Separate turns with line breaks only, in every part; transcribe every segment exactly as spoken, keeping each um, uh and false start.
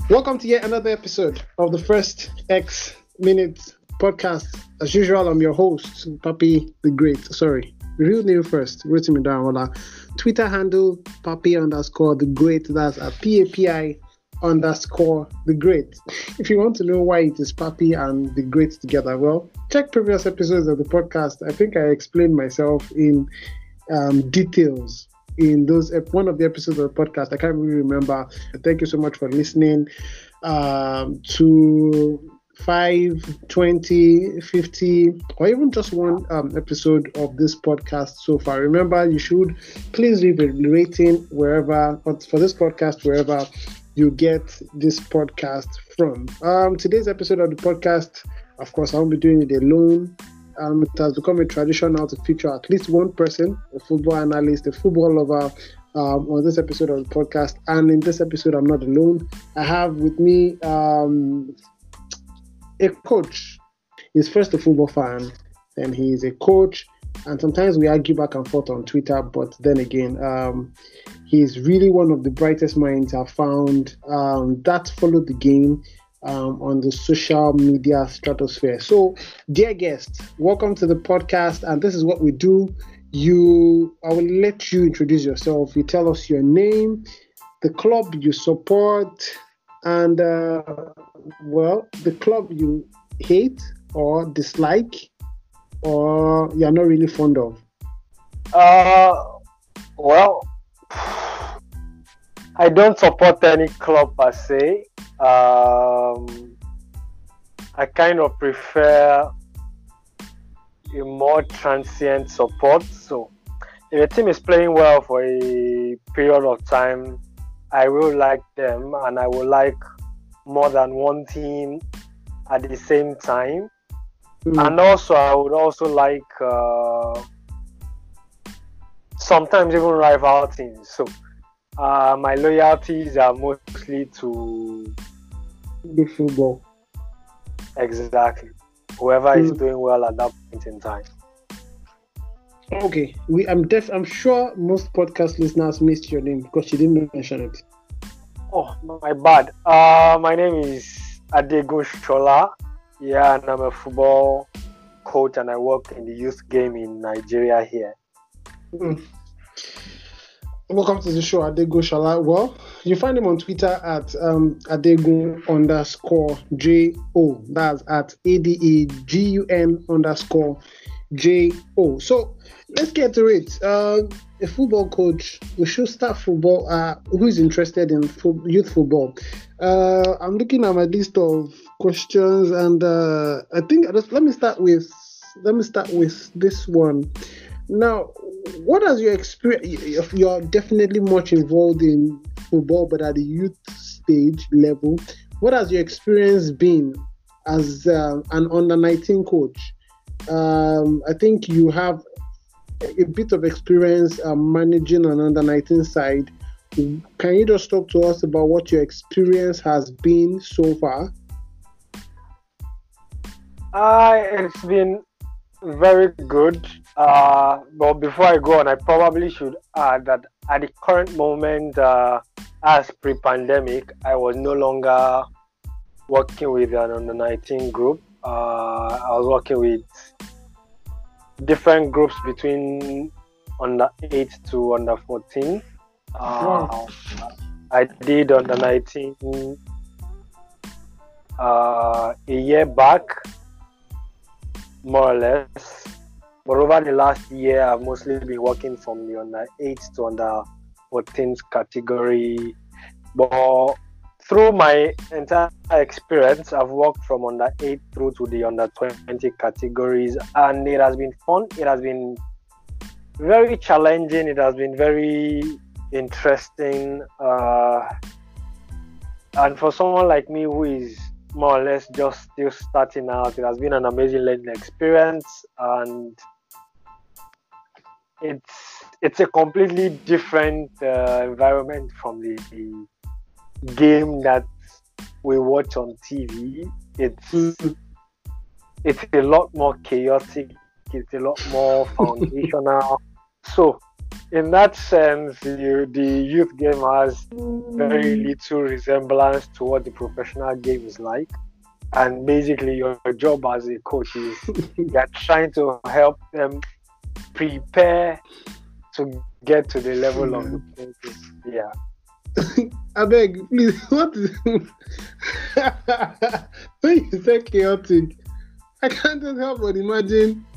Welcome to yet another episode of the First X Minute podcast. As usual, I'm your host, Papi the Great. Sorry, real name first, Rotimi Dawola. Twitter handle, Papi underscore the Great. That's at P A P I underscore the Great. If you want to know why it is Papi and the Great together, well, check previous episodes of the podcast. I think I explained myself in um, details in those one of the episodes of the podcast. I can't really remember. Thank you so much for listening um, to five, twenty, fifty, or even just one um, episode of this podcast so far. Remember, you should please leave a rating wherever, for this podcast, wherever you get this podcast from. Um, today's episode of the podcast, of course, I won't be doing it alone. Um, it has become a tradition now to feature at least one person, a football analyst, a football lover, um, on this episode of the podcast. And in this episode, I'm not alone. I have with me um, a coach. He's first a football fan, then he's a coach, and sometimes we argue back and forth on Twitter. But then again, um, he's really one of the brightest minds I've found um, that followed the game Um, on the social media stratosphere. So, dear guest, welcome to the podcast, and this is what we do. You, I will let you introduce yourself. You tell us your name, the club you support, and uh, well, the club you hate or dislike, or you're not really fond of.
Uh, well, I don't support any club per se. Um, I kind of prefer a more transient support. So, if a team is playing well for a period of time, I will like them, and I will like more than one team at the same time. Mm. And also, I would also like uh, sometimes even rival teams. So, Uh, my loyalties are mostly to
the football.
Exactly. Whoever mm. is doing well at that point in time.
Okay, we. I'm def. I'm sure most podcast listeners missed your name because you didn't mention it.
Oh, my bad. Uh, my name is Adegun Shola. Yeah, and I'm a football coach, and I work in the youth game in Nigeria here.
Mm. Welcome to the show, Adegun Shola. Well, you find him on Twitter at um, Adegun underscore J O. That's at A D E G U N underscore J O. So let's get to it. Uh, a football coach, we should start football. Uh, who is interested in fo- youth football? Uh, I'm looking at my list of questions, and uh, I think just, let me start with let me start with this one. Now, what has your experience? You're definitely much involved in football, but at the youth stage level, what has your experience been as uh, an under nineteen coach? Um, I think you have a bit of experience uh, managing an under nineteen side. Can you just talk to us about what your experience has been so far?
Uh, it's been very good. Uh, but before I go on, I probably should add that at the current moment, uh, as pre-pandemic, I was no longer working with an under nineteen group. Uh, I was working with different groups between under eight to under fourteen. Uh, wow. I did under nineteen uh, a year back, more or less. But over the last year, I've mostly been working from the under eight to under fourteen category. But through my entire experience, I've worked from under eight through to the under twenty categories, and it has been fun. It has been very challenging. It has been very interesting. Uh, and for someone like me who is more or less just still starting out, it has been an amazing learning experience, and it's it's a completely different uh, environment from the, the game that we watch on T V. It's mm-hmm. it's a lot more chaotic. It's a lot more foundational. So in that sense, you, the youth game has very little resemblance to what the professional game is like. And basically, your job as a coach is you're trying to help them prepare to get to the level of the playing. Yeah.
I beg, please, what is when you say chaotic, I can't just help but imagine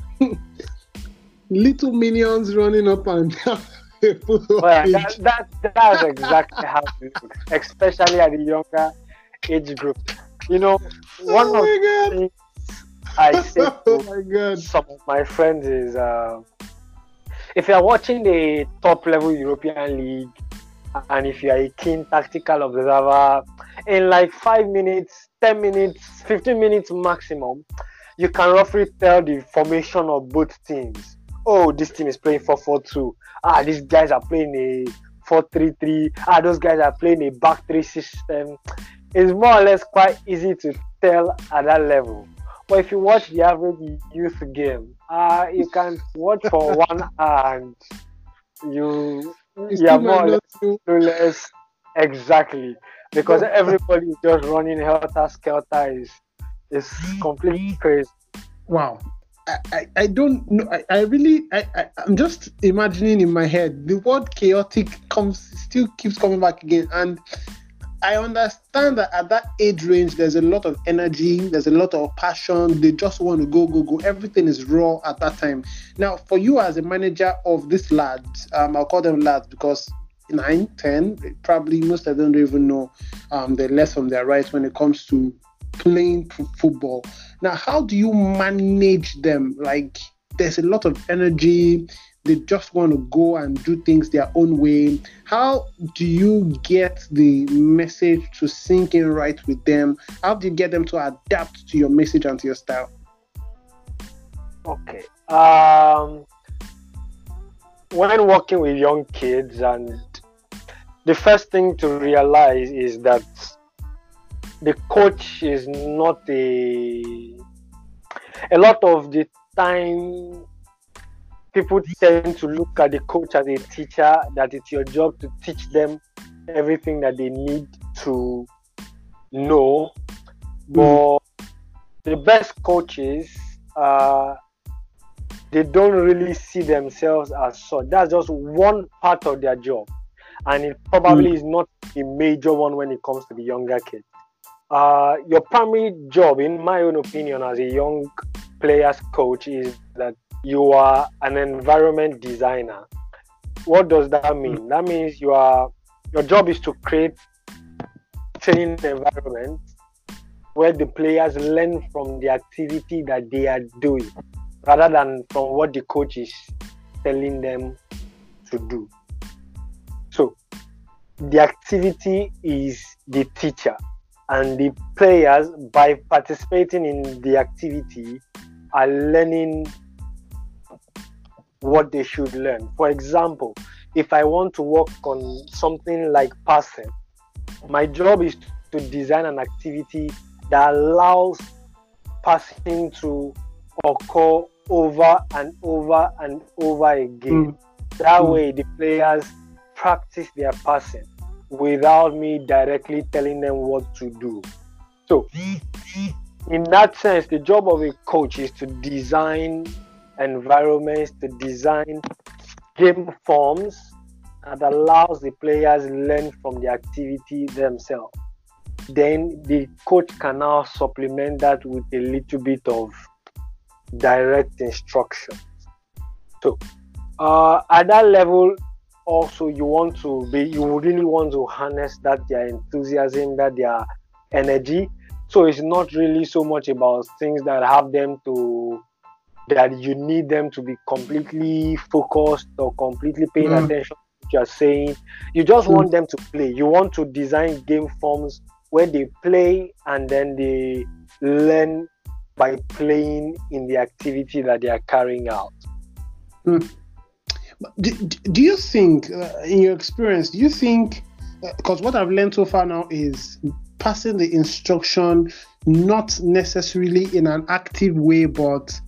little minions running up and down.
Well, that, that, that's exactly how it looks, especially at the younger age group. You know, one
oh
of
my
the
God.
things I say
Oh
to
my God.
some of my friends is uh, if you're watching the top level European League and if you're a keen tactical observer, in like five minutes, ten minutes, fifteen minutes maximum, you can roughly tell the formation of both teams. Oh, this team is playing four four two. Ah, these guys are playing a four three three. Ah, those guys are playing a back three system. It's more or less quite easy to tell at that level. But if you watch the average youth game, uh, you can watch for one hour and you,
You
you
still
are
might
more or
not
less
know.
clueless. Exactly. Because everybody is just running helter skelter is is completely crazy.
Wow. I, I, I don't know. I, I really, I, I, I'm just imagining in my head, the word chaotic comes, still keeps coming back again. And I understand that at that age range, there's a lot of energy, there's a lot of passion. They just want to go, go, go. Everything is raw at that time. Now, for you as a manager of these lads, um, I'll call them lads because nine, ten, probably most of them don't even know um, the left from their right when it comes to playing f- football. Now, how do you manage them? Like, there's a lot of energy. They just want to go and do things their own way. How do you get the message to sink in right with them? How do you get them to adapt to your message and to your style?
Okay. Um, when working with young kids, and the first thing to realize is that the coach is not a. A lot of the time, people tend to look at the coach as a teacher, that it's your job to teach them everything that they need to know. But the best coaches, uh, they don't really see themselves as such. That's just one part of their job. And it probably mm. is not a major one when it comes to the younger kids. Uh, your primary job, in my own opinion, as a young players coach, is that you are an environment designer. What does that mean? That means you are your job is to create training environment where the players learn from the activity that they are doing, rather than from what the coach is telling them to do. So the activity is the teacher, and the players, by participating in the activity, are learning what they should learn. For example, if I want to work on something like passing, my job is to design an activity that allows passing to occur over and over and over again. Mm. That mm. way the players practice their passing without me directly telling them what to do. So in that sense, the job of a coach is to design environments, to design game forms that allows the players learn from the activity themselves. Then the coach can now supplement that with a little bit of direct instructions. So uh, at that level, also you want to be, you really want to harness that their enthusiasm, that their energy. So it's not really so much about things that have them to, that you need them to be completely focused or completely paying mm. attention to what you're saying. You just mm. want them to play. You want to design game forms where they play and then they learn by playing in the activity that they are carrying out.
Mm. Do, do you think, uh, in your experience, do you think, because uh, what I've learned so far now is passing the instruction, not necessarily in an active way, but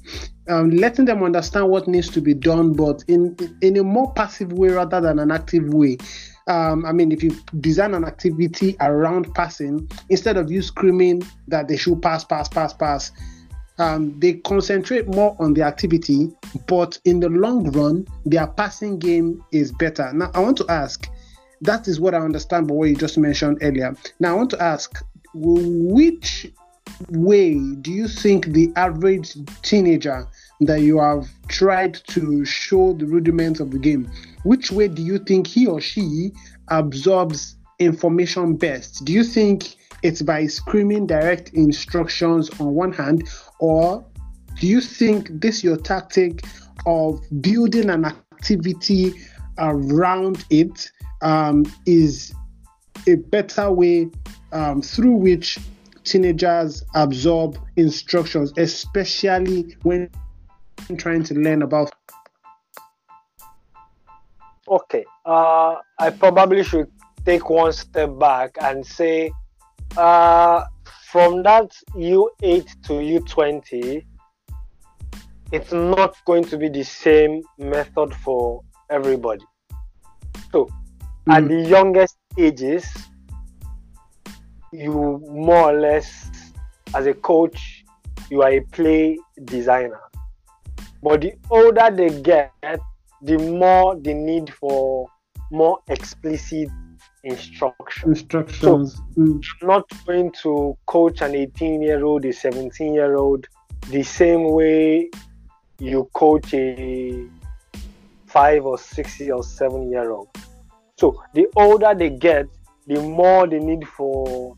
um, letting them understand what needs to be done, but in in a more passive way rather than an active way. Um, I mean, if you design an activity around passing, instead of you screaming that they should pass, pass, pass, pass, um, they concentrate more on the activity, but in the long run, their passing game is better. Now, I want to ask, that is what I understand by what you just mentioned earlier. Now, I want to ask, which way do you think the average teenager that you have tried to show the rudiments of the game, which way do you think he or she absorbs information best? Do you think it's by screaming direct instructions on one hand, or do you think this your tactic of building an activity around it um, is a better way um, through which teenagers absorb instructions, especially when trying to learn about?
Okay, uh, I probably should take one step back and say, uh, from that U eight to U twenty, it's not going to be the same method for everybody. So, mm. at the youngest ages, you more or less, as a coach, you are a play designer. But the older they get, the more the need for more explicit instruction.
Instructions.
So,
mm.
you're not going to coach an eighteen-year-old, a seventeen-year-old the same way you coach a five or six or seven-year-old. So the older they get, the more the need for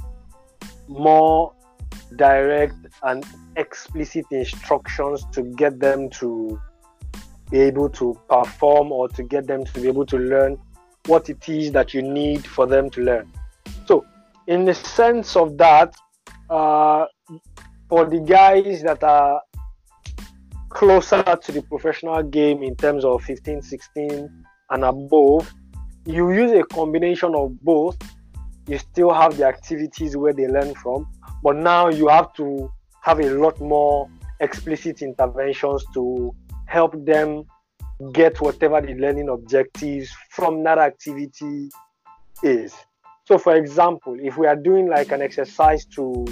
more direct and explicit instructions to get them to be able to perform, or to get them to be able to learn what it is that you need for them to learn. So in the sense of that, uh, for the guys that are closer to the professional game in terms of fifteen, sixteen and above, you use a combination of both. You still have the activities where they learn from, but now you have to have a lot more explicit interventions to help them get whatever the learning objectives from that activity is. So for example, if we are doing like an exercise to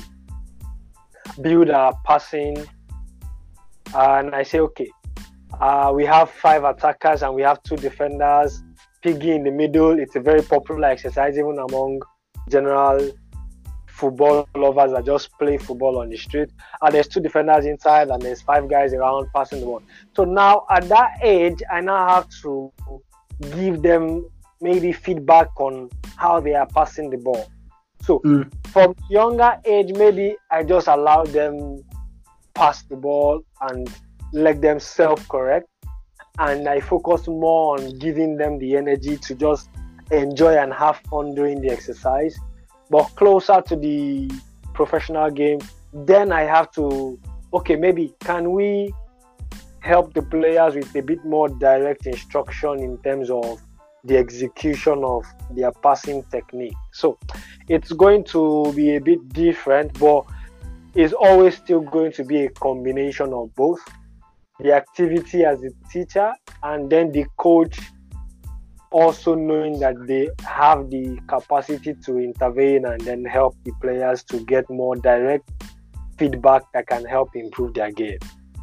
build our passing, and I say, okay, uh, we have five attackers and we have two defenders, Piggy in the middle. It's a very popular exercise even among general football lovers that just play football on the street. And there's two defenders inside and there's five guys around passing the ball. So now at that age, I now have to give them maybe feedback on how they are passing the ball. So mm. from younger age, maybe I just allow them pass the ball and let them self-correct. And I focus more on giving them the energy to just enjoy and have fun doing the exercise. But closer to the professional game, then I have to, okay, maybe can we help the players with a bit more direct instruction in terms of the execution of their passing technique? So it's going to be a bit different, but it's always still going to be a combination of both. The activity as a teacher, and then the coach also knowing that they have the capacity to intervene and then help the players to get more direct feedback that can help improve their game.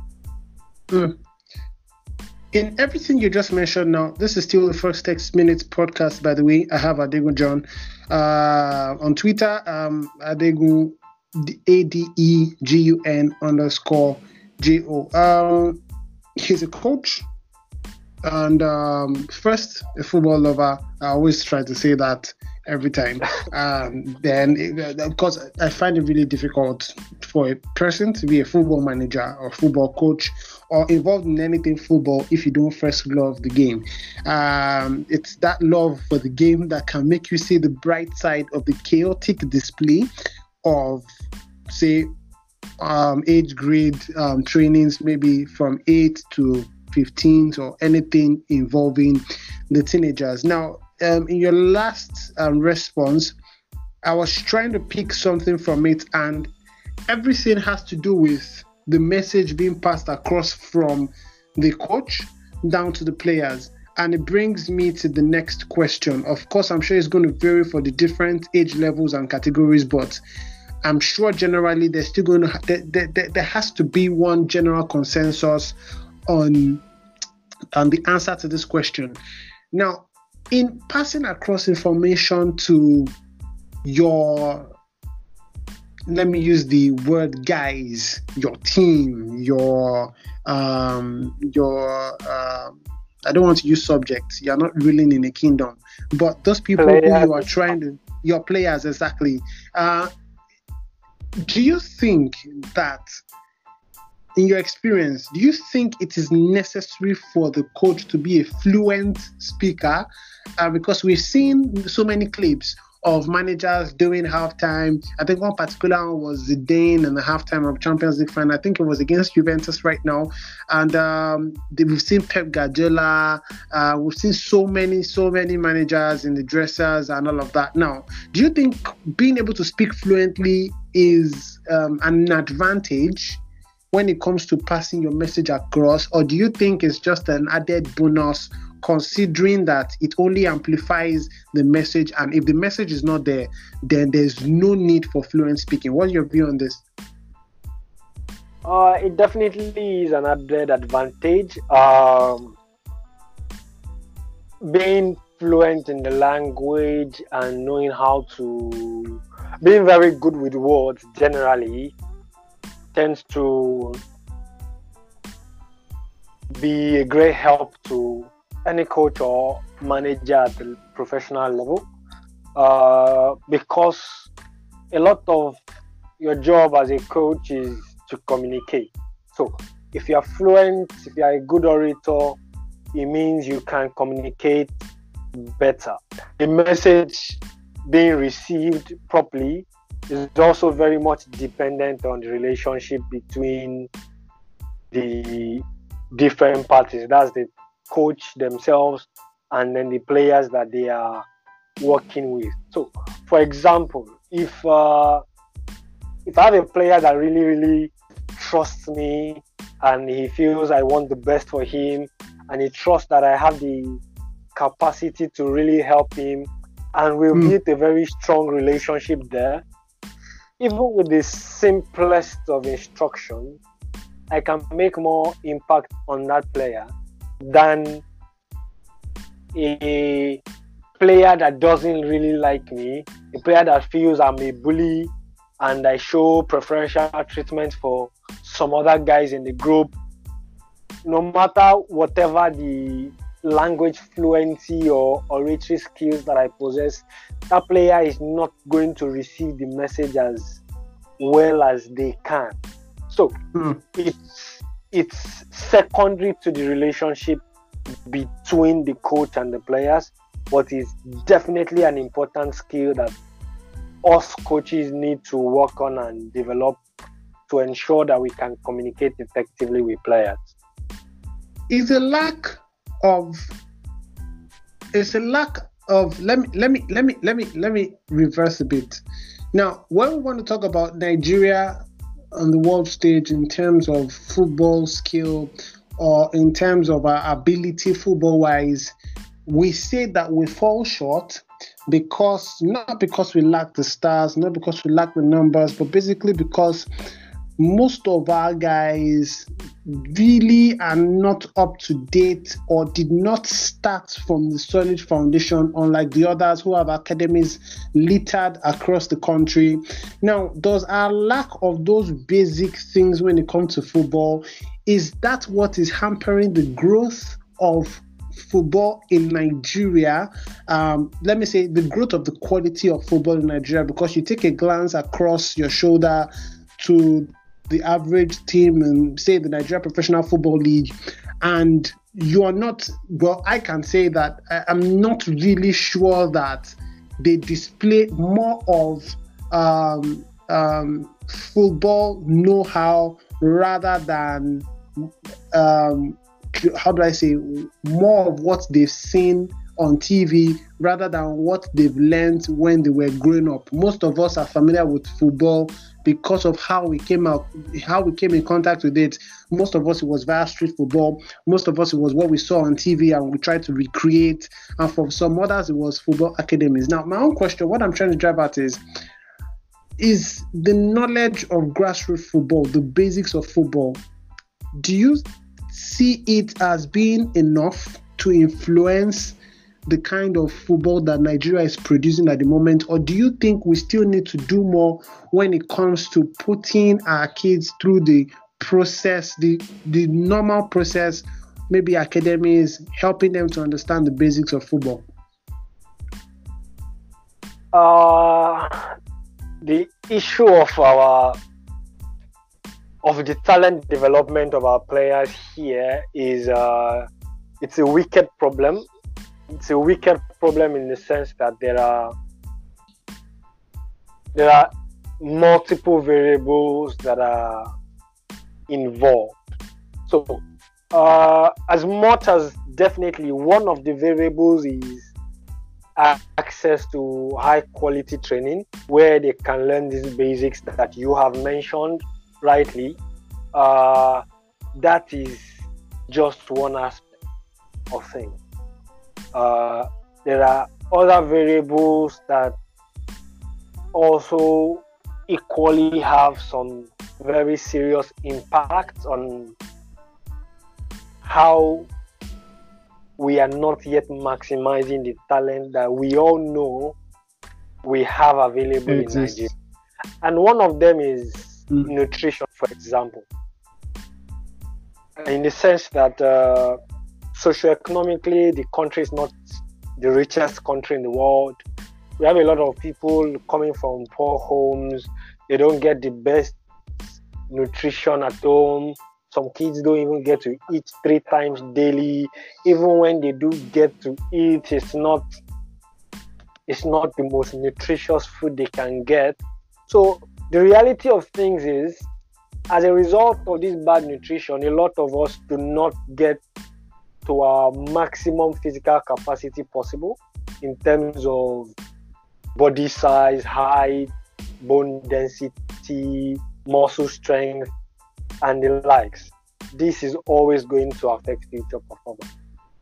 Mm. In everything you just mentioned now, this is still the First X Minutes podcast, by the way. I have Adegu John. Uh, on Twitter, um, Adegu, A D E G U N underscore J O. Um, he's a coach and um, first, a football lover. I always try to say that every time. Um, then, of course, I find it really difficult for a person to be a football manager or football coach or involved in anything football if you don't first love the game. Um, it's that love for the game that can make you see the bright side of the chaotic display of, say, um, age grade um, trainings, maybe from eight to fifteen or anything involving the teenagers. Now, um, in your last um, response, I was trying to pick something from it, and everything has to do with the message being passed across from the coach down to the players. And it brings me to the next question. Of course, I'm sure it's going to vary for the different age levels and categories, but I'm sure generally there's still going to there, there, there has to be one general consensus on, on the answer to this question. Now, in passing across information to your, let me use the word guys, your team, your um, your um, I don't want to use subjects. You're not ruling in a kingdom, but those people players. who you are trying to, your players exactly. Uh, do you think that, in your experience, do you think it is necessary for the coach to be a fluent speaker? Uh, because we've seen so many clips of managers doing halftime. I think one particular one was Zidane in the halftime of Champions League final. I think it was against Juventus right now. And um, we've seen Pep Guardiola. Uh, we've seen so many, so many managers in the dressers and all of that. Now, do you think being able to speak fluently is um, an advantage when it comes to passing your message across? Or do you think it's just an added bonus, considering that it only amplifies the message, and if the message is not there, then there's no need for fluent speaking? What's your view on this?
Uh, it definitely is an added advantage. Um, being fluent in the language and knowing how to, being very good with words generally tends to be a great help to any coach or manager at the professional level, uh, because a lot of your job as a coach is to communicate. So if you are fluent, if you are a good orator, it means you can communicate better. The message being received properly is also very much dependent on the relationship between the different parties. That's the coach themselves and then the players that they are working with. So, for example, if uh, if I have a player that really, really trusts me and he feels I want the best for him and he trusts that I have the capacity to really help him and we'll mm. build a very strong relationship there, even with the simplest of instruction, I can make more impact on that player than a player that doesn't really like me, a player that feels I'm a bully and I show preferential treatment for some other guys in the group. No matter whatever the language fluency or oratory skills that I possess, that player is not going to receive the message as well as they can. So mm. it's it's secondary to the relationship between the coach and the players, but it's definitely an important skill that us coaches need to work on and develop to ensure that we can communicate effectively with players.
Is a lack of is a lack of let me let me let me let me let me reverse a bit. Now, when we want to talk about Nigeria on the world stage in terms of football skill or in terms of our ability football-wise, we say that we fall short because, not because we lack the stars, not because we lack the numbers, but basically because most of our guys really are not up to date or did not start from the solid foundation, unlike the others who have academies littered across the country. Now, does our lack of those basic things when it comes to football, is that what is hampering the growth of football in Nigeria? Um, let me say the growth of the quality of football in Nigeria, because you take a glance across your shoulder to the average team and say the Nigeria Professional Football League, and you are not, well, I can say that I, I'm not really sure that they display more of um, um, football know-how rather than, um, how do I say, more of what they've seen on T V rather than what they've learned when they were growing up. Most of us are familiar with football because of how we came out, how we came in contact with it. Most of us, it was via street football. Most of us, it was what we saw on T V and we tried to recreate. And for some others, it was football academies. Now, my own question, what I'm trying to drive at is, is the knowledge of grassroots football, the basics of football, do you see it as being enough to influence the kind of football that Nigeria is producing at the moment? Or do you think we still need to do more when it comes to putting our kids through the process, the, the normal process, maybe academies, helping them to understand the basics of football?
Uh, the issue of our of the talent development of our players here is uh, it's a wicked problem. It's a wicked problem in the sense that there are there are multiple variables that are involved. So, uh, as much as definitely one of the variables is access to high quality training where they can learn these basics that you have mentioned rightly, uh, that is just one aspect of things. Uh, there are other variables that also equally have some very serious impact on how we are not yet maximizing the talent that we all know we have available in Nigeria. And one of them is mm. nutrition, for example. In the sense that uh, socioeconomically, the country is not the richest country in the world. We have a lot of people coming from poor homes. They don't get the best nutrition at home. Some kids don't even get to eat three times daily. Even when they do get to eat, it's not, it's not the most nutritious food they can get. So the reality of things is, as a result of this bad nutrition, a lot of us do not get to our maximum physical capacity possible in terms of body size, height, bone density, muscle strength, and the likes. This is always going to affect future performance.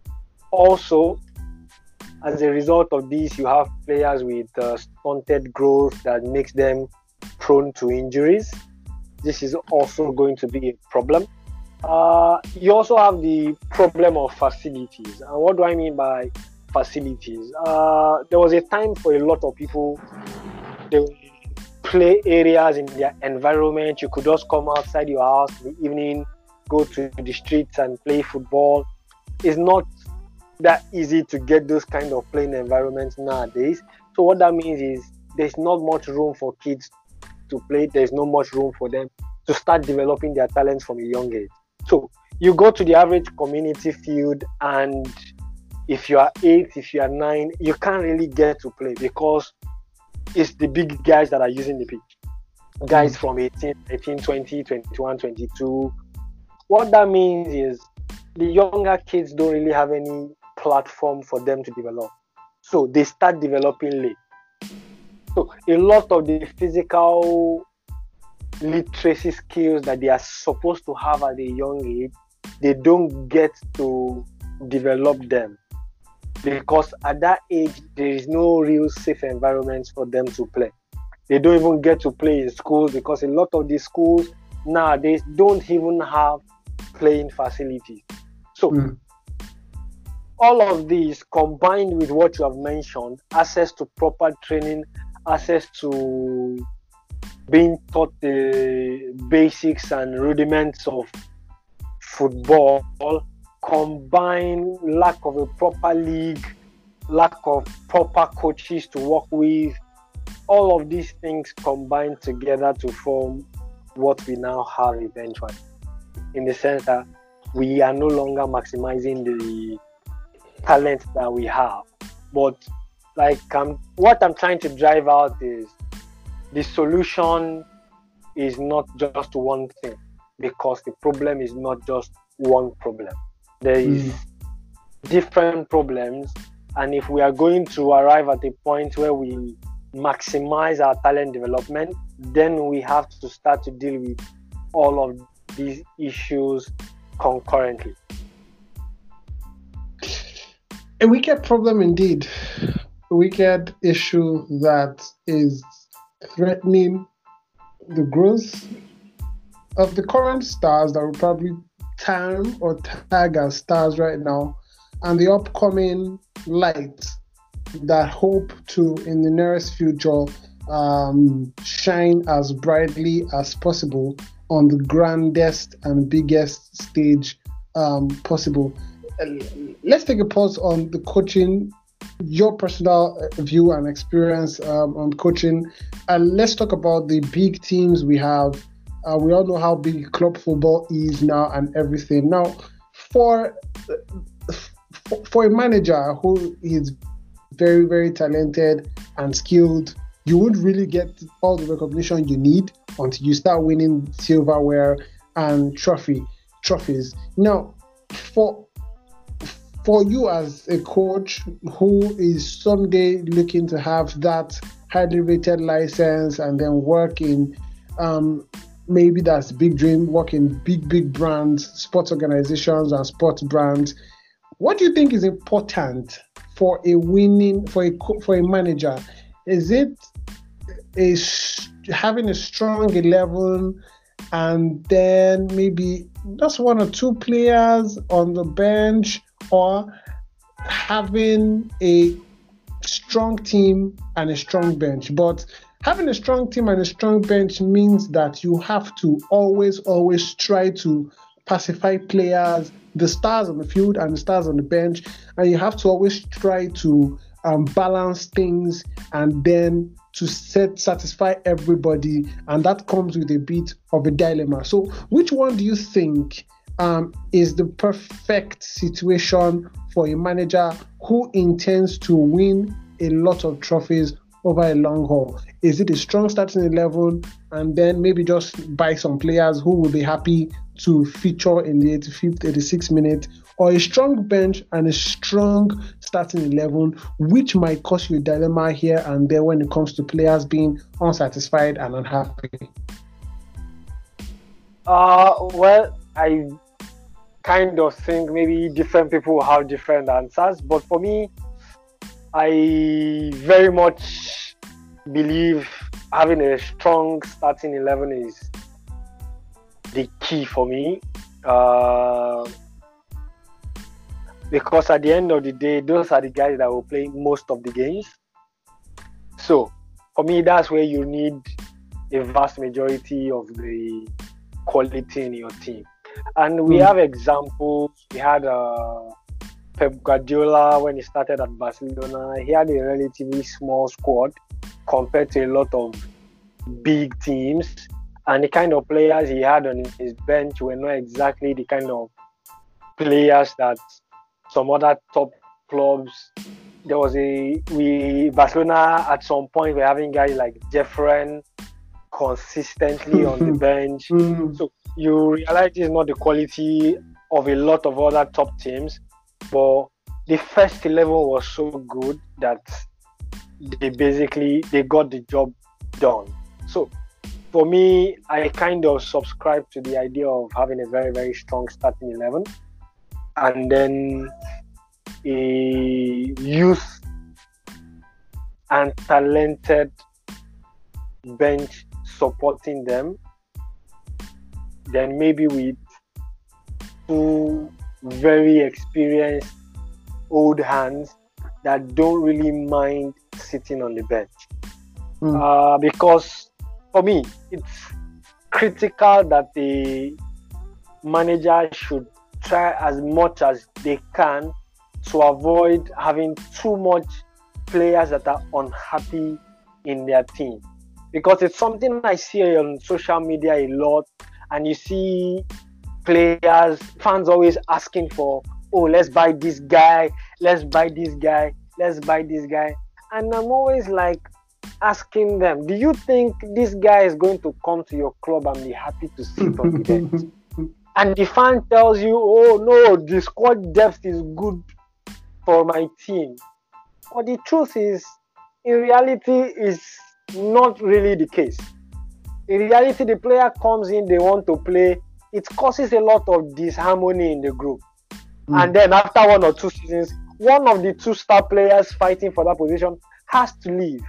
Also, as a result of this, you have players with uh, stunted growth that makes them prone to injuries. This is also going to be a problem. Uh, you also have the problem of facilities. And what do I mean by facilities? Uh, there was a time for a lot of people, they would play areas in their environment. You could just come outside your house in the evening, go to the streets and play football. It's not that easy to get those kind of playing environments nowadays. So what that means is there's not much room for kids to play. There's not much room for them to start developing their talents from a young age. So you go to the average community field, and if you are eight, if you are nine, you can't really get to play because it's the big guys that are using the pitch. Guys mm-hmm. from eighteen, eighteen, twenty, twenty-one, twenty-two. What that means is the younger kids don't really have any platform for them to develop. So they start developing late. So a lot of the physical literacy skills that they are supposed to have at a young age, they don't get to develop them because at that age there is no real safe environment for them to play. They don't even get to play in schools because a lot of these schools nowadays don't even have playing facilities. So mm. all of these combined with what you have mentioned, access to proper training, access to being taught the basics and rudiments of football, combine lack of a proper league, lack of proper coaches to work with, all of these things combine together to form what we now have eventually, in the sense that we are no longer maximizing the talent that we have. But like um, what I'm trying to drive out is the solution is not just one thing, because the problem is not just one problem. There is mm. different problems, and if we are going to arrive at a point where we maximize our talent development, then we have to start to deal with all of these issues concurrently.
A wicked problem indeed. A wicked issue that is threatening the growth of the current stars that we probably term or tag as stars right now, and the upcoming light that hope to, in the nearest future, um, shine as brightly as possible on the grandest and biggest stage um, possible. Uh, let's take a pause on the coaching, your personal view and experience um, on coaching, and let's talk about the big teams we have. Uh, we all know how big club football is now and everything. Now, for for, for a manager who is very, very talented and skilled, you would really get all the recognition you need until you start winning silverware and trophy trophies. Now, for for you as a coach who is someday looking to have that highly rated license and then work in, um, maybe that's a big dream, work in big, big brands, sports organizations and sports brands, what do you think is important for a winning, for a for a manager? Is it a having a strong eleven and then maybe just one or two players on the bench, or having a strong team and a strong bench? But having a strong team and a strong bench means that you have to always, always try to pacify players, the stars on the field and the stars on the bench, and you have to always try to um, balance things and then to set satisfy everybody, and that comes with a bit of a dilemma. So which one do you think um, is the perfect situation for a manager who intends to win a lot of trophies over a long haul? Is it a strong starting eleven and then maybe just buy some players who will be happy to feature in the eighty-fifth, eighty-sixth minute, or a strong bench and a strong starting eleven, which might cause you a dilemma here and there when it comes to players being unsatisfied and unhappy?
Uh, well, I kind of think maybe different people have different answers, but for me, I very much believe having a strong starting eleven is the key for me, uh, because at the end of the day, those are the guys that will play most of the games. So for me, that's where you need a vast majority of the quality in your team. And we mm. have examples. We had uh, Pep Guardiola when he started at Barcelona. He had a relatively small squad compared to a lot of big teams. And the kind of players he had on his bench were not exactly the kind of players that some other top clubs. There was a we Barcelona at some point were having guys like Jeffren consistently on the bench. Mm. So you realize it's not the quality of a lot of other top teams, but the first eleven was so good that they basically they got the job done. So for me, I kind of subscribe to the idea of having a very, very strong starting eleven, and then a youth and talented bench supporting them. Then maybe with two very experienced old hands that don't really mind sitting on the bench. Mm. Uh, because for me, it's critical that the manager should try as much as they can to avoid having too much players that are unhappy in their team. Because it's something I see on social media a lot, and you see players, fans always asking for, oh, let's buy this guy, let's buy this guy, let's buy this guy. And I'm always like asking them, do you think this guy is going to come to your club and be happy to sit on the bench? And the fan tells you, oh no, the squad depth is good for my team. But the truth is, in reality is not really the case. In reality, the player comes in, they want to play. It causes a lot of disharmony in the group. Mm. And then after one or two seasons, one of the two star players fighting for that position has to leave.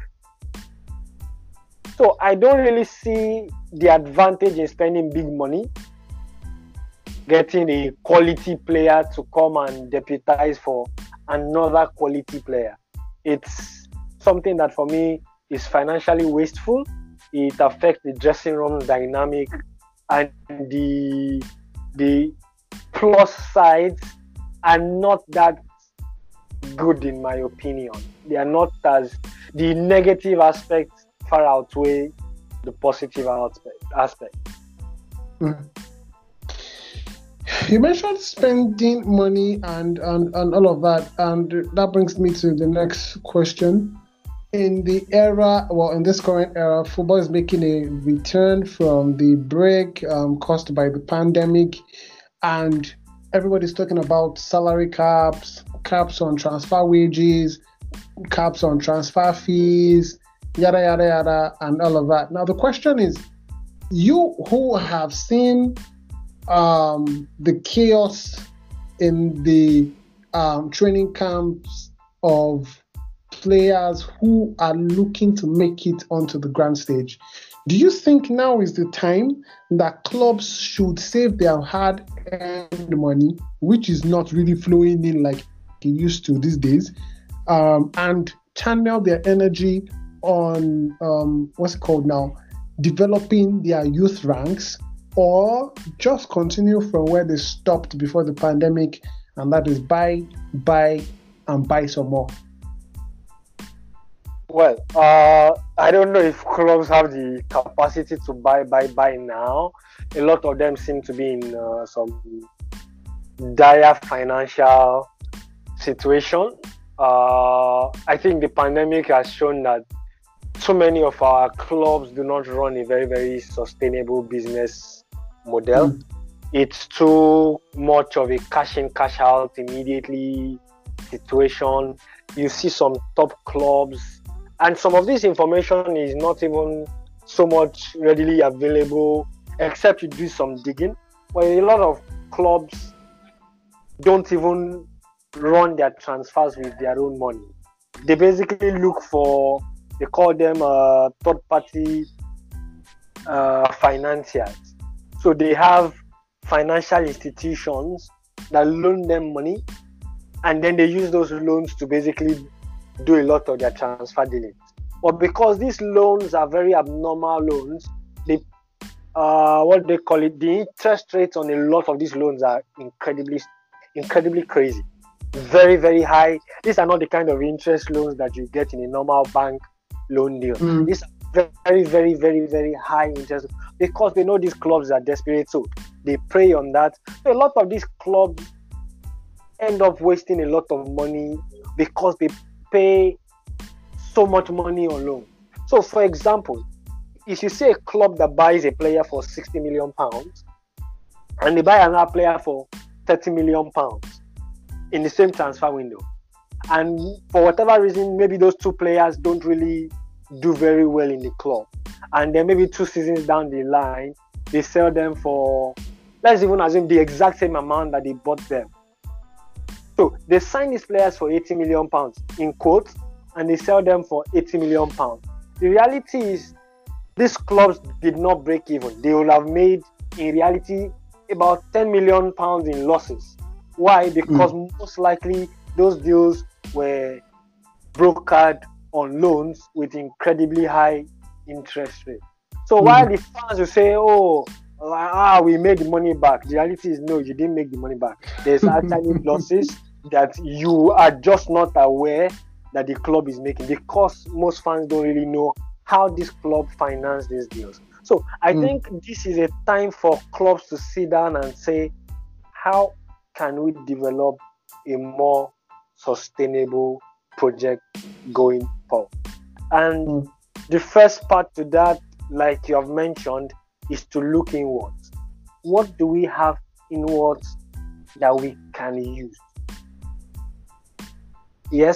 So I don't really see the advantage in spending big money, getting a quality player to come and deputize for another quality player. It's something that for me is financially wasteful. It affects the dressing room dynamic, and the the plus sides are not that good in my opinion. They are not as the negative aspects far outweigh the positive aspect. aspect.
Mm. You mentioned spending money and, and, and all of that, and that brings me to the next question. In the era, well, in this current era, football is making a return from the break um, caused by the pandemic, and everybody's talking about salary caps, caps on transfer wages, caps on transfer fees, yada, yada, yada, and all of that. Now, the question is, you who have seen um, the chaos in the um, training camps of players who are looking to make it onto the grand stage, do you think now is the time that clubs should save their hard-earned money, which is not really flowing in like it used to these days, um, and channel their energy on um, what's it called now, developing their youth ranks, or just continue from where they stopped before the pandemic, and that is buy, buy, and buy some more?
Well, uh, I don't know if clubs have the capacity to buy, buy, buy now. A lot of them seem to be in uh, some dire financial situation. Uh, I think the pandemic has shown that too many of our clubs do not run a very, very sustainable business model. Mm. It's too much of a cash in, cash out immediately situation. You see some top clubs, and some of this information is not even so much readily available, except you do some digging. But a lot of clubs don't even run their transfers with their own money. They basically look for, they call them uh, third-party uh, financiers. So they have financial institutions that loan them money, and then they use those loans to basically do a lot of their transfer dealings. But because these loans are very abnormal loans, they, uh, what they call it, the interest rates on a lot of these loans are incredibly, incredibly crazy. Very, very high. These are not the kind of interest loans that you get in a normal bank loan deal. Mm. These are very, very, very, very high interest, because they know these clubs are desperate, so they prey on that. So a lot of these clubs end up wasting a lot of money because they pay so much money on loan. So, for example, if you see a club that buys a player for sixty million pounds and they buy another player for thirty million pounds in the same transfer window, and for whatever reason, maybe those two players don't really do very well in the club, and then maybe two seasons down the line, they sell them for, let's even assume, the exact same amount that they bought them. So they sign these players for eighty million pounds in quotes, and they sell them for eighty million pounds. The reality is, these clubs did not break even. They will have made, in reality, about ten million pounds in losses. Why? Because mm. most likely those deals were brokered on loans with incredibly high interest rate. So mm. while the fans will say, oh, ah, we made the money back, the reality is, no, you didn't make the money back. There's actually losses that you are just not aware that the club is making, because most fans don't really know how this club finance these deals. So I mm. think this is a time for clubs to sit down and say, how can we develop a more sustainable project going forward? And mm. the first part to that, like you have mentioned, is to look inwards. What do we have inwards that we can use? Yes,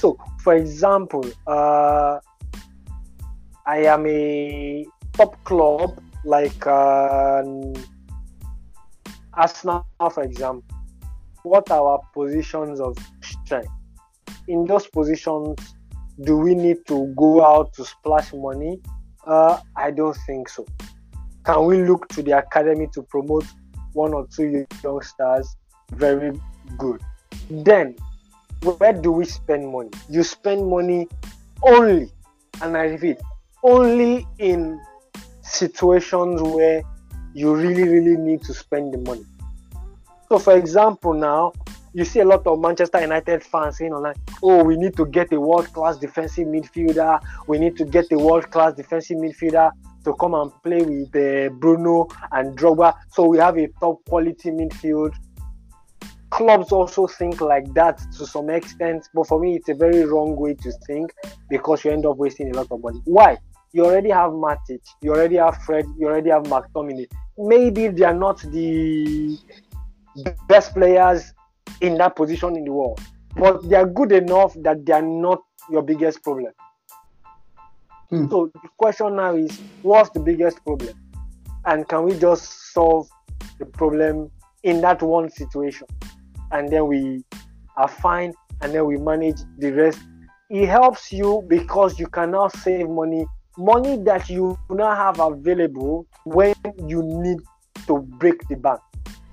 So, for example, uh, I am a top club like uh, Arsenal, for example. What are our positions of strength? In those positions, do we need to go out to splash money? Uh, I don't think so. Can we look to the academy to promote one or two young stars? Very good. Then, where do we spend money? You spend money only, and I repeat, only in situations where you really, really need to spend the money. So, for example, now, you see a lot of Manchester United fans saying online, oh, we need to get a world-class defensive midfielder. We need to get a world-class defensive midfielder to come and play with uh, Bruno and Drogba. So we have a top-quality midfield. Clubs also think like that to some extent. But for me, it's a very wrong way to think because you end up wasting a lot of money. Why? You already have Matic. You already have Fred. You already have McTominay. Maybe they are not the best players in that position in the world, but they are good enough that they are not your biggest problem. Hmm. So the question now is, what's the biggest problem, and can we just solve the problem in that one situation, and then we are fine, and then we manage the rest? It helps you because you can now save money, money that you now have available when you need to break the bank.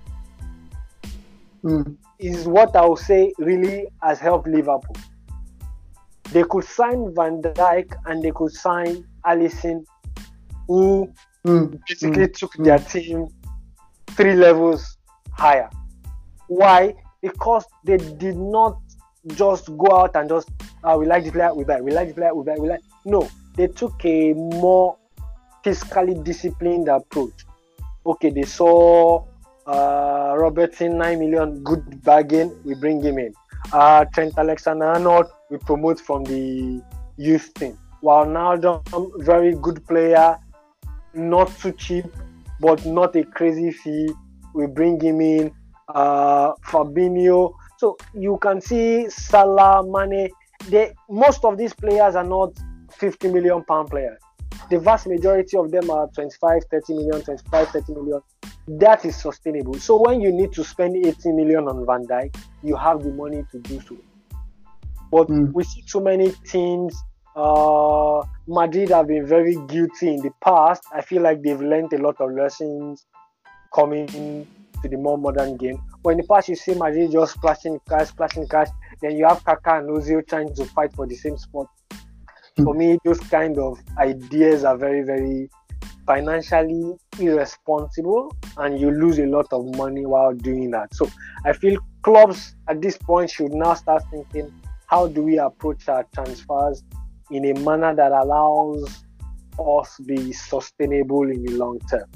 Mm. Is what I would say really has helped Liverpool. They could sign Van Dijk and they could sign Alisson, who mm. basically mm. took mm. their team three levels higher. Why? Because they did not just go out and just, uh, we like the player, we buy, we like the player, we buy, we like. No, they took a more fiscally disciplined approach. Okay, they saw Uh, Robertson, nine million, good bargain, we bring him in. Uh, Trent Alexander-Arnold, we promote from the youth team. While Wijnaldum, very good player, not too cheap, but not a crazy fee, we bring him in. Uh, Fabinho. So you can see Salah, Mane, they, most of these players are not fifty million pound players. The vast majority of them are twenty-five, thirty million, twenty-five, thirty million. That is sustainable. So when you need to spend eighty million on Van Dijk, you have the money to do so. But mm. we see too many teams. Uh, Madrid have been very guilty in the past. I feel like they've learned a lot of lessons coming to the more modern game. But in the past, you see Madrid just splashing cash, splashing cash. Then you have Kaká and Ozil trying to fight for the same spot. Mm. For me, those kind of ideas are very, very financially irresponsible, and you lose a lot of money while doing that. So I feel clubs at this point should now start thinking, how do we approach our transfers in a manner that allows us to be sustainable in the long term?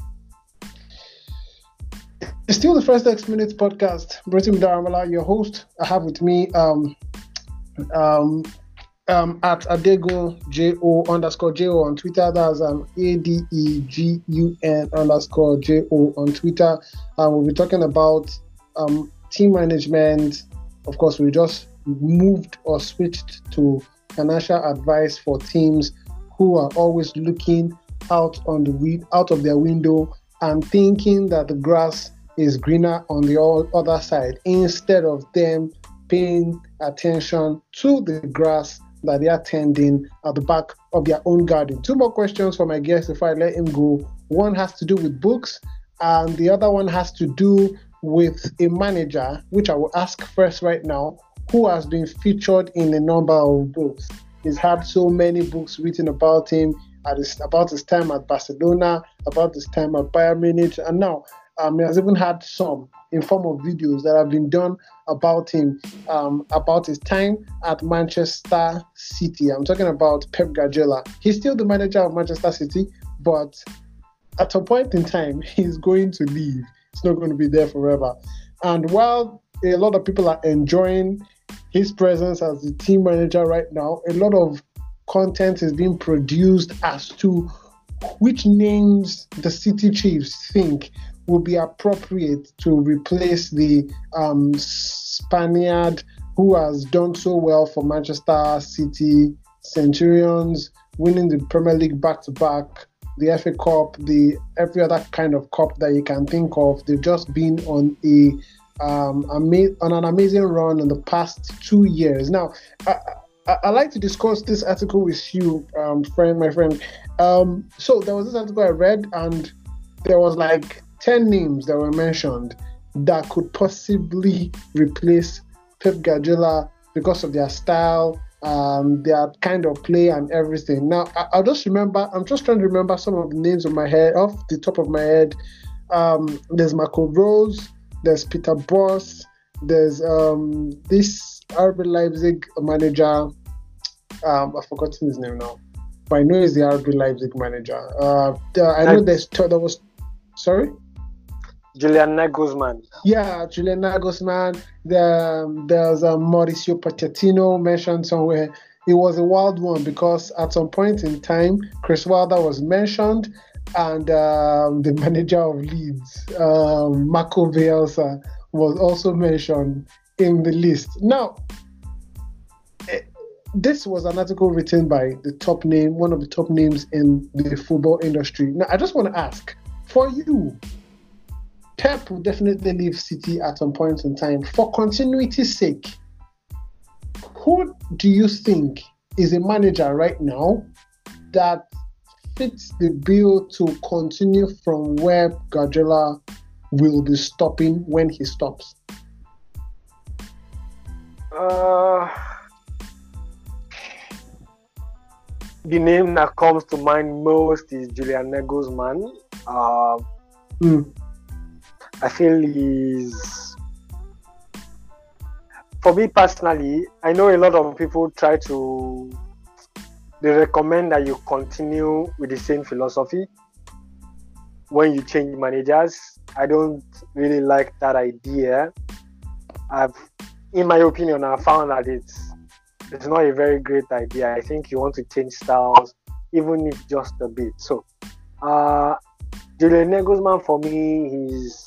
It's still the First X Minutes podcast. Britim Daramala, your host. I have with me um um Um, at Adego J O underscore J O on Twitter. That's um, A D E G U N underscore J O on Twitter. And we'll be talking about um, team management. Of course, we just moved or switched to financial advice for teams who are always looking out on the wi- out of their window and thinking that the grass is greener on the other side, instead of them paying attention to the grass that they are tending at the back of their own garden. Two more questions for my guest before I let him go. One has to do with books, and the other one has to do with a manager, which I will ask first right now, who has been featured in a number of books. He's had so many books written about him, at his, about his time at Barcelona, about his time at Bayern Munich, and now um, he has even had some in form of videos that have been done about him, um, about his time at Manchester City. I'm talking about Pep Guardiola. He's still the manager of Manchester City, but at a point in time, he's going to leave. It's not going to be there forever. And while a lot of people are enjoying his presence as the team manager right now, a lot of content is being produced as to which names the City Chiefs think will be appropriate to replace the um, Spaniard who has done so well for Manchester City, Centurions, winning the Premier League back-to-back, the F A Cup, the every other kind of cup that you can think of. They've just been on a um, ama- on an amazing run in the past two years. Now, I, I, I like to discuss this article with you, um, friend, my friend. Um, so there was this article I read, and there was like ten names that were mentioned that could possibly replace Pep Guardiola because of their style, um, their kind of play and everything. Now, I, I'll just remember, I'm just trying to remember some of the names on my head, off the top of my head. Um, there's Marco Rose, there's Peter Bosz, there's um, this R B Leipzig manager, um, I've forgotten his name now, but I know he's the R B Leipzig manager. Uh, I know there's, there was, sorry?
Julian Nagelsmann.
Yeah, Julian Nagelsmann. The, there's um, Mauricio Pochettino mentioned somewhere. It was a wild one because at some point in time, Chris Wilder was mentioned, and um, the manager of Leeds, um, Marco Bielsa, was also mentioned in the list. Now, it, this was an article written by the top name, one of the top names in the football industry. Now, I just want to ask, for you, Pep will definitely leave City at some point in time. For continuity's sake, who do you think is a manager right now that fits the bill to continue from where Guardiola will be stopping when he stops?
Uh, the name that comes to mind most is Julian Nagelsmann. Uh,
mm.
I feel he's, for me personally, I know a lot of people try to, they recommend that you continue with the same philosophy when you change managers. I don't really like that idea. I've, in my opinion, I found that it's, it's not a very great idea. I think you want to change styles, even if just a bit. So, uh, Julian Nagelsmann, for me, he's,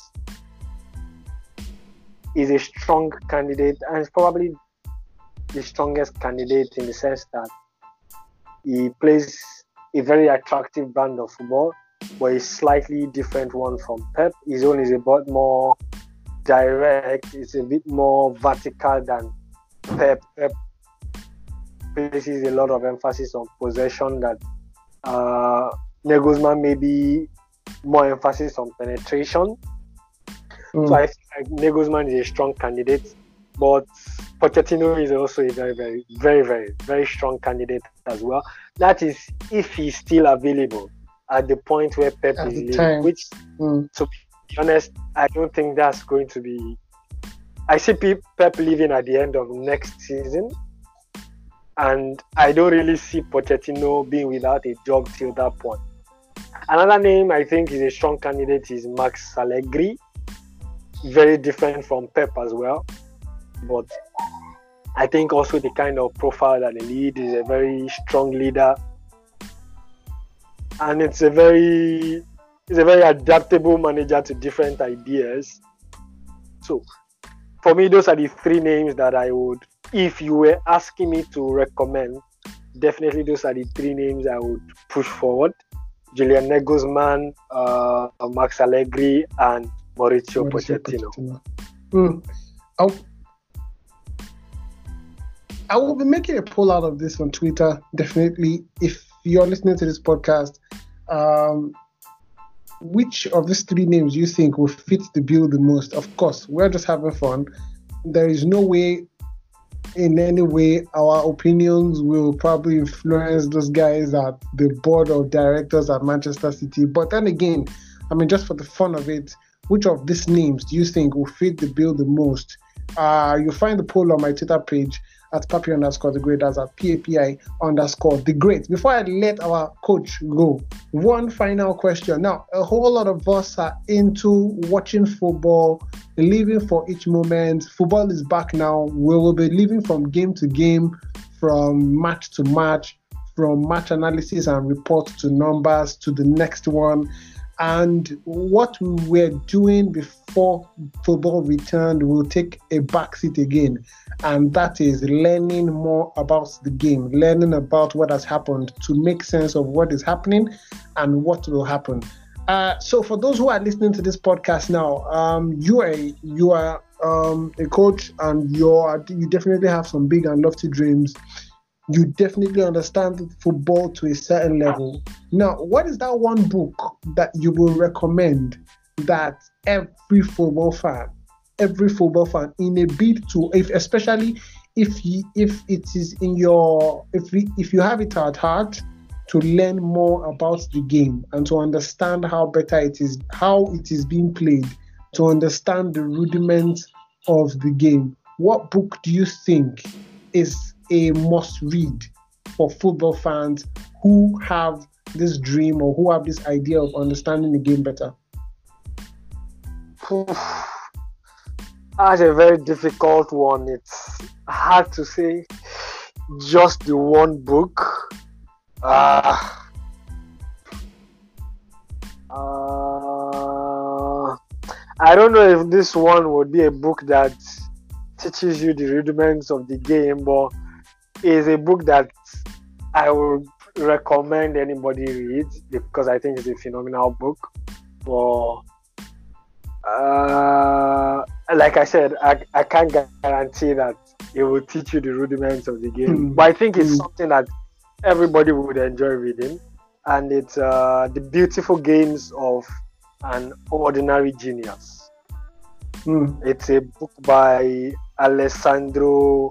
is a strong candidate, and is probably the strongest candidate in the sense that he plays a very attractive brand of football, but a slightly different one from Pep. His own is a bit more direct, it's a bit more vertical than Pep. Pep places a lot of emphasis on possession that uh, Nagelsmann maybe more emphasis on penetration. Mm. So I think like Nagelsmann is a strong candidate, but Pochettino is also a very, very, very, very, very strong candidate as well. That is if he's still available at the point where Pep at is leaving, which, mm. to be honest, I don't think that's going to be. I see Pep leaving at the end of next season, and I don't really see Pochettino being without a job till that point. Another name I think is a strong candidate is Max Allegri. Very different from Pep as well, but I think also the kind of profile that they lead is a very strong leader, and it's a very it's a very adaptable manager to different ideas. So for me, those are the three names that I would, if you were asking me to recommend, definitely those are the three names I would push forward: Julian Nagelsmann, uh, Max Allegri, and Mauricio, Mauricio Pochettino. Pochettino.
Mm. I'll, I will be making a poll out of this on Twitter. Definitely, if you're listening to this podcast, um, which of these three names you think will fit the bill the most? Of course, we're just having fun. There is no way, in any way, our opinions will probably influence those guys at the board of directors at Manchester City. But then again, I mean, just for the fun of it, which of these names do you think will fit the bill the most? Uh, you'll find the poll on my Twitter page at Papi underscore the great, that's at P A P I underscore the great. Before I let our coach go, one final question. Now, a whole lot of us are into watching football, living for each moment. Football is back now. We will be living from game to game, from match to match, from match analysis and reports to numbers to the next one. And what we were doing before football returned will take a backseat again. And that is learning more about the game, learning about what has happened to make sense of what is happening and what will happen. Uh, so for those who are listening to this podcast now, um, you are you are um, a coach, and you are you definitely have some big and lofty dreams. You definitely understand football to a certain level. Now, what is that one book that you will recommend that every football fan, every football fan, in a bid to, if especially if you, if it is in your, if we, if you have it at heart to learn more about the game and to understand how better it is, how it is being played, to understand the rudiments of the game, what book do you think is a must read for football fans who have this dream or who have this idea of understanding the game better?
That's a very difficult one. It's hard to say just the one book. Uh, uh, I don't know if this one would be a book that teaches you the rudiments of the game, but is a book that I would recommend anybody read because I think it's a phenomenal book. For uh, like I said, I, I can't guarantee that it will teach you the rudiments of the game, mm. but I think it's mm. something that everybody would enjoy reading, and it's uh, The Beautiful Games of an Ordinary Genius. Mm. It's a book by Alessandro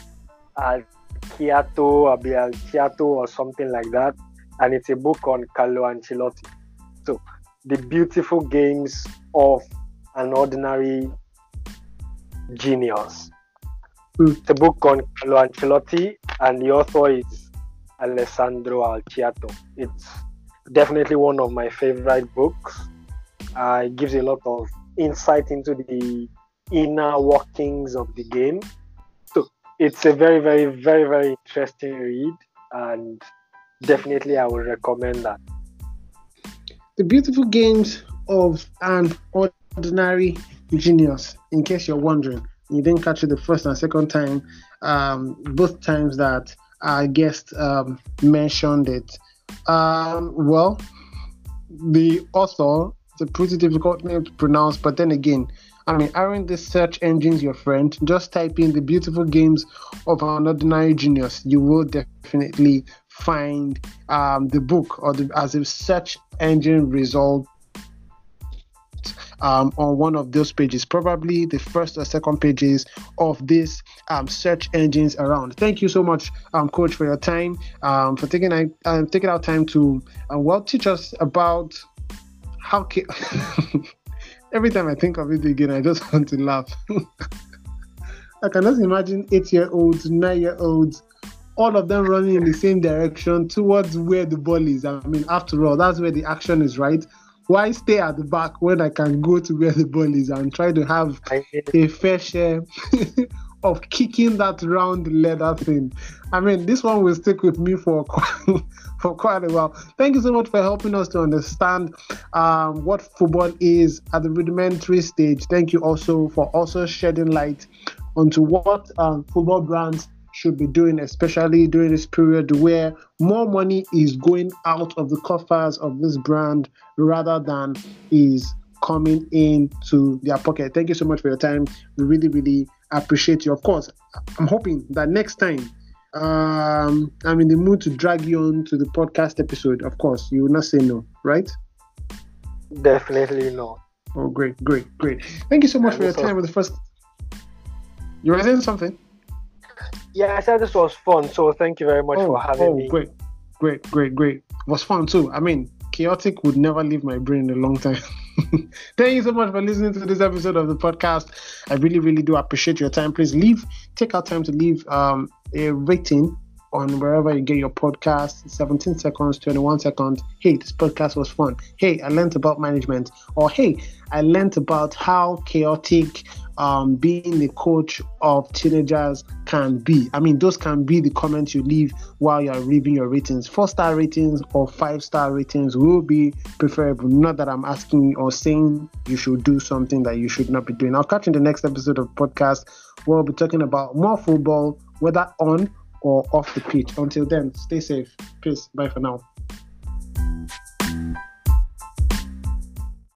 Alciato, Alciato or something like that, and it's a book on Carlo Ancelotti. So, The Beautiful Games of an Ordinary Genius. Mm. It's a book on Carlo Ancelotti, and the author is Alessandro Alciato. It's definitely one of my favorite books. Uh, it gives a lot of insight into the inner workings of the game. So it's a very, very, very, very interesting read, and definitely I would recommend that.
The Beautiful Games of an Ordinary Genius, in case you're wondering. You didn't catch it the first and second time, um, both times that our guest um, mentioned it. Um, well, the author, it's a pretty difficult name to pronounce, but then again, I mean, aren't the search engines your friend? Just type in The Beautiful Games of an Ordinary Genius. You will definitely find um, the book or the, as a search engine result um, on one of those pages, probably the first or second pages of these um, search engines around. Thank you so much, um, Coach, for your time, um, for taking, uh, taking out time to uh, well teach us about how... Ca- Every time I think of it again, I just want to laugh. I can just imagine eight-year-olds, nine-year-olds, all of them running in the same direction towards where the ball is. I mean, after all, that's where the action is, right? Why stay at the back when I can go to where the ball is and try to have a fair share of kicking that round leather thing? I mean, this one will stick with me for quite, for quite a while. Thank you so much for helping us to understand um, what football is at the rudimentary stage. Thank you also for also shedding light onto what um, football brands should be doing, especially during this period where more money is going out of the coffers of this brand rather than is coming into their pocket. Thank you so much for your time. We really, really appreciate you. Of course, I'm hoping that next time um, I'm in the mood to drag you on to the podcast episode. Of course, you will not say no, right?
Definitely not.
Oh, great, great, great. Thank you so much and for your time with the first... You were saying something?
Yeah, I said this was fun, so thank you very much
oh,
for having
oh,
me.
Oh, great, great, great, great. It was fun too. I mean, chaotic would never leave my brain in a long time. Thank you so much for listening to this episode of the podcast. I really, really do appreciate your time. Please leave, take out time to leave um, a rating on wherever you get your podcast. seventeen seconds, twenty-one seconds. Hey, this podcast was fun. Hey, I learned about management. Or hey, I learned about how chaotic um, being a coach of teenagers can be. I mean, those can be the comments you leave while you're leaving your ratings. Four-star ratings or five-star ratings will be preferable. Not that I'm asking or saying you should do something that you should not be doing. I'll catch you in the next episode of the podcast where we'll be talking about more football, whether on or off the pitch. Until then, stay safe. Peace. Bye for now.